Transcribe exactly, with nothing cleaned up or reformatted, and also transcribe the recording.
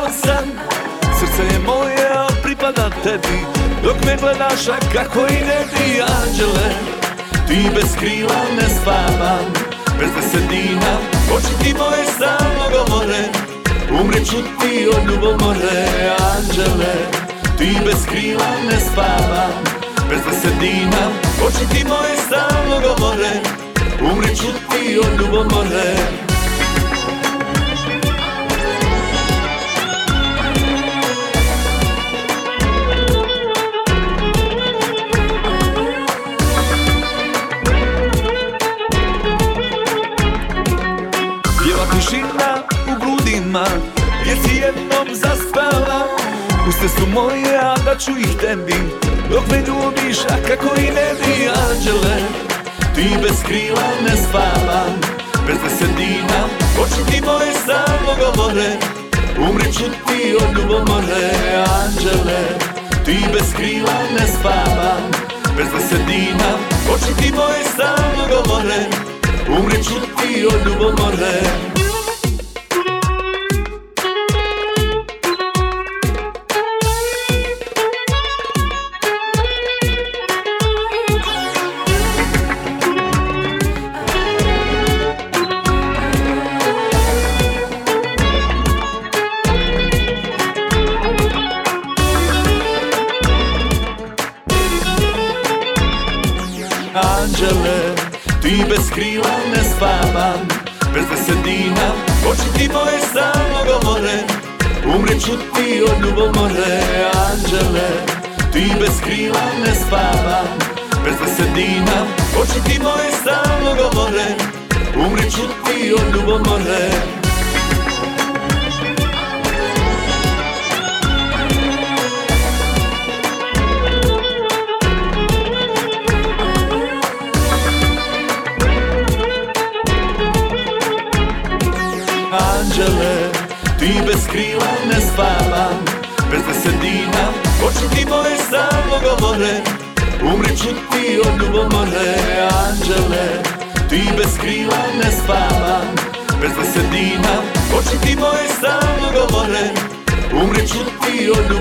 san. Srce je moje, al pripada tebi, dok me gledaš, a kako i ne bi. Anđele, ti bez krila ne spavam, bez desetina, oči ti moje stalno govore, umreću ti od ljubomore. Anđele, ti bez krila ne spavam, bez desetina, oči ti moje stalno govore, umreću ti od ljubomore. Tišina u grudima, jer si jednom zaspala. Uste su moje, a da ću ih tebi, dok me ljubiš, a kako i ne bi. Anđele, ti bez krila ne spavam, bez desetina, oči ti moje stalno govore, umreću ti od ljubomore. Anđele, ti bez krila ne spavam, bez desetina, oči ti moje stalno govore, umreću ti od ljubomore. Anđele, ti bez krila ne spavam, bez desetina, oči ti moje stalno govore, umreću ti od ljubomore. Anđele, ti bez krila ne spavam, bez desetina, oči ti moje stalno govore, umreću ti od ljubomore. Anđele, ti bez krila ne spavam, bez desetina, oči ti moje stalno govore, umreću ti od ljubomore. Anđele, ti bez krila ne spavam, bez desetina, oči ti moje stalno govore, umreću ti od ljubomore.